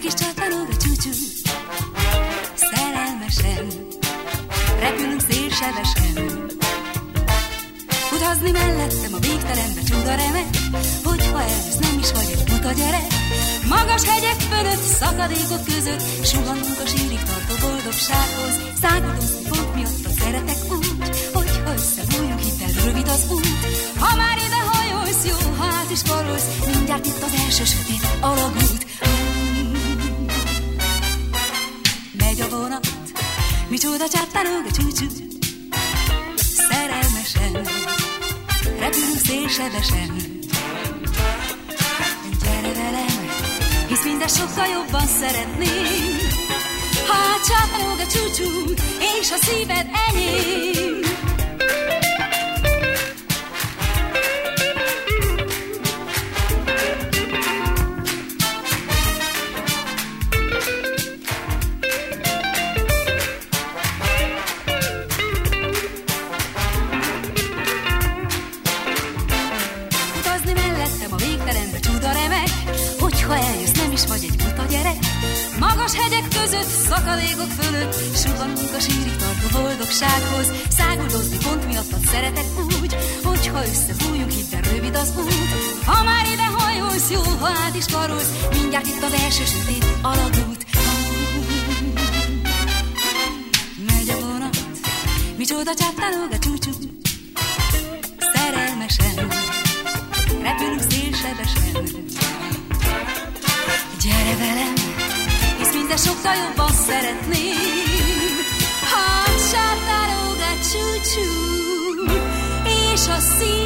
kis csattanóg a csúcsú. Szerelmesen repülünk szélsebesen. Utazni mellettem a végtelenbe csuda remek, hogyha eljössz, nem is vagy egy buta gyerek. Magas hegyek fölött, szakadékok között suhanunk a sírig tartó boldogsághoz. Szágulózni pont miatt szeretek úgy, hogyha összebújunk, hidd el, rövid az út. Ha már ide hajolsz, jó, ha át is karolsz, mindjárt itt az első sötét alagút. Megy a vonat, micsoda csattanóg a csúcsú. Szerelmesen repülünk szélsebesen. Gyere velem, hisz minden sokkal jobban szeretném, ha csattanóg a csúcsú, és a szíved enyém. Magas hegyek között, szakadékok fölött suhanunk a sírig tartó boldogsághoz. Száguldozni pont miattad szeretek úgy, hogyha összefújunk, hidd el, rövid az út. Ha már ide hajolsz, jó, ha át is karolsz, mindjárt itt az első sötét alagút. Megy a vonat, micsoda csattanóg a csúcsú. Szerelmesen repülünk szélsebesen. Gyere velem, hisz minden sokkal jobban szeretném, ha csattanóg a csúcsú, és a szív